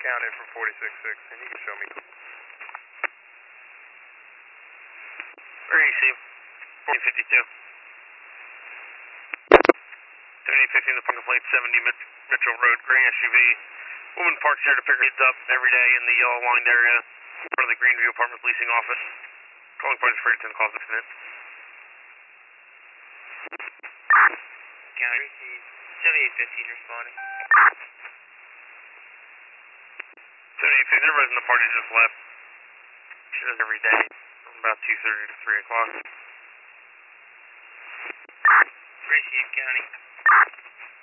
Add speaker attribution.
Speaker 1: County from 46-6, and you can show me.
Speaker 2: Where do you see him? 4052. 7850 in the parking plate, 70 Mitchell Road, gray SUV. Woman parks here to pick her kids up every day in the yellow lined area in front of the Greenview Apartments leasing office. Calling parties for 10 calls this minute.
Speaker 3: County, 7815 responding.
Speaker 2: 7850, everybody's in the party just left. She does every day from about 2:30 to 3 o'clock.
Speaker 3: Receive, County.